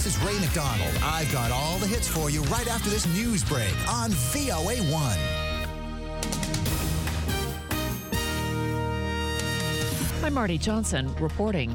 This is Ray McDonald. I've got all the hits for you right after this news break on VOA1. I'm Marty Johnson reporting.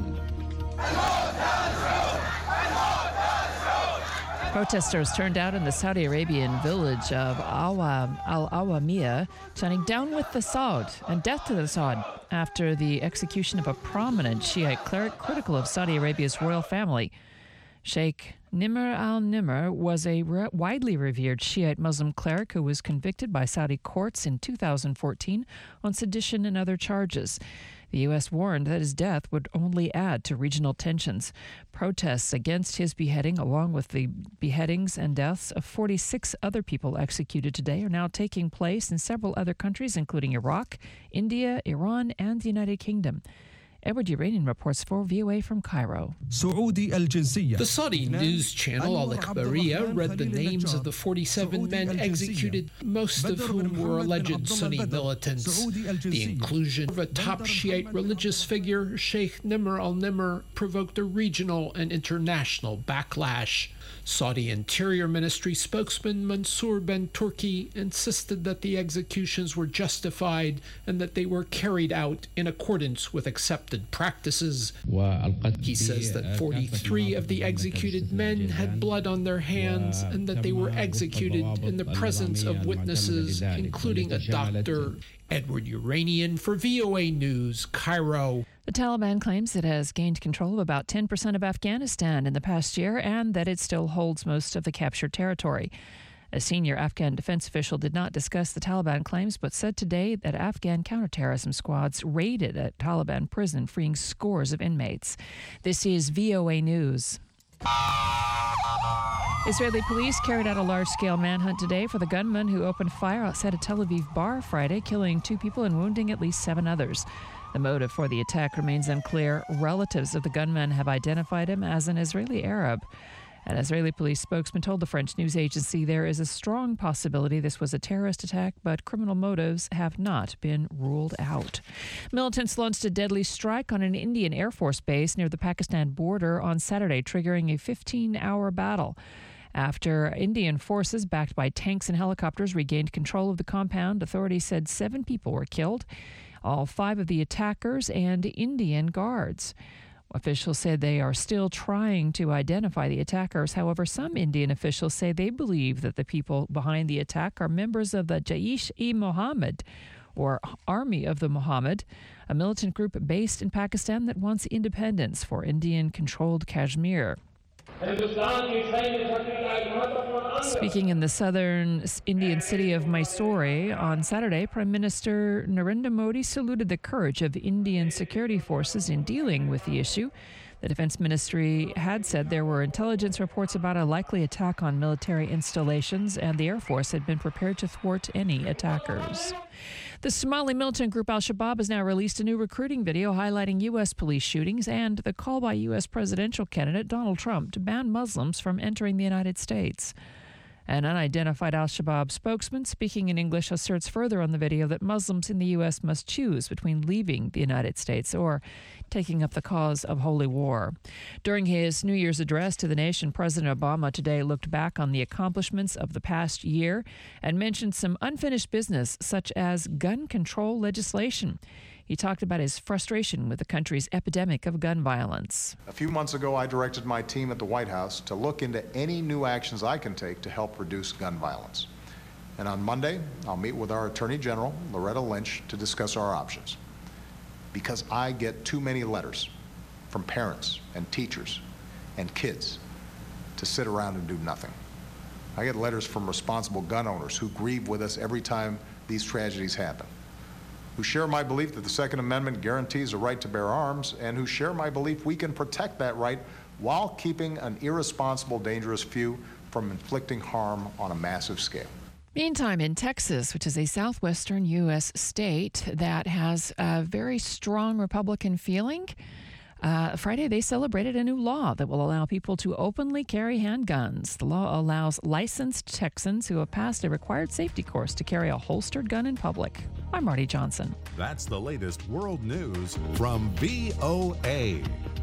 Protesters turned out in the Saudi Arabian village of Al Awamiyah, chanting "Down with the Saud" and "Death to the Saud" after the execution of a prominent Shiite cleric critical of Saudi Arabia's royal family. Sheikh Nimr al-Nimr was a widely revered Shiite Muslim cleric who was convicted by Saudi courts in 2014 on sedition and other charges. The U.S. warned that his death would only add to regional tensions. Protests against his beheading, along with the beheadings and deaths of 46 other people executed today, are now taking place in several other countries, including Iraq, India, Iran, and the United Kingdom. Edward Uranian reports for VOA from Cairo. The Saudi news channel Al Ikhbariya read the names of the 47 men executed, most of whom were alleged Sunni militants. The inclusion of a top Shiite religious figure, Sheikh Nimr al-Nimr, provoked a regional and international backlash. Saudi Interior Ministry spokesman Mansour Ben Turki insisted that the executions were justified and that they were carried out in accordance with accepted practices. He says that 43 of the executed men had blood on their hands and that they were executed in the presence of witnesses, including a doctor. Edward Uranian for VOA News, Cairo. The Taliban claims it has gained control of about 10% of Afghanistan in the past year and that it still holds most of the captured territory. A senior Afghan defense official did not discuss the Taliban claims, but said today that Afghan counterterrorism squads raided a Taliban prison, freeing scores of inmates. This is VOA News. Israeli police carried out a large-scale manhunt today for the gunman who opened fire outside a Tel Aviv bar Friday, killing 2 people and wounding at least 7 others. The motive for the attack remains unclear. Relatives of the gunman have identified him as an Israeli Arab. An Israeli police spokesman told the French news agency there is a strong possibility this was a terrorist attack, but criminal motives have not been ruled out. Militants launched a deadly strike on an Indian Air Force base near the Pakistan border on Saturday, triggering a 15-hour battle. After Indian forces, backed by tanks and helicopters, regained control of the compound, authorities said 7 people were killed, all 5 of the attackers and Indian guards. Officials said they are still trying to identify the attackers. However, some Indian officials say they believe that the people behind the attack are members of the Jaish-e-Mohammed, or Army of the Muhammad, a militant group based in Pakistan that wants independence for Indian-controlled Kashmir. Speaking in the southern Indian city of Mysore on Saturday, Prime Minister Narendra Modi saluted the courage of Indian security forces in dealing with the issue. The Defense Ministry had said there were intelligence reports about a likely attack on military installations, and the Air Force had been prepared to thwart any attackers. The Somali militant group Al-Shabaab has now released a new recruiting video highlighting U.S. police shootings and the call by U.S. presidential candidate Donald Trump to ban Muslims from entering the United States. An unidentified Al-Shabaab spokesman speaking in English asserts further on the video that Muslims in the U.S. must choose between leaving the United States or taking up the cause of holy war. During his New Year's address to the nation, President Obama today looked back on the accomplishments of the past year and mentioned some unfinished business, such as gun control legislation. He talked about his frustration with the country's epidemic of gun violence. A few months ago, I directed my team at the White House to look into any new actions I can take to help reduce gun violence. And on Monday, I'll meet with our Attorney General, Loretta Lynch, to discuss our options. Because I get too many letters from parents and teachers and kids to sit around and do nothing. I get letters from responsible gun owners who grieve with us every time these tragedies happen, who share my belief that the Second Amendment guarantees a right to bear arms, and who share my belief we can protect that right while keeping an irresponsible, dangerous few from inflicting harm on a massive scale. Meantime, in Texas, which is a southwestern U.S. state that has a very strong Republican feeling, Friday they celebrated a new law that will allow people to openly carry handguns. The law allows licensed Texans who have passed a required safety course to carry a holstered gun in public. I'm Marty Johnson. That's the latest world news from VOA.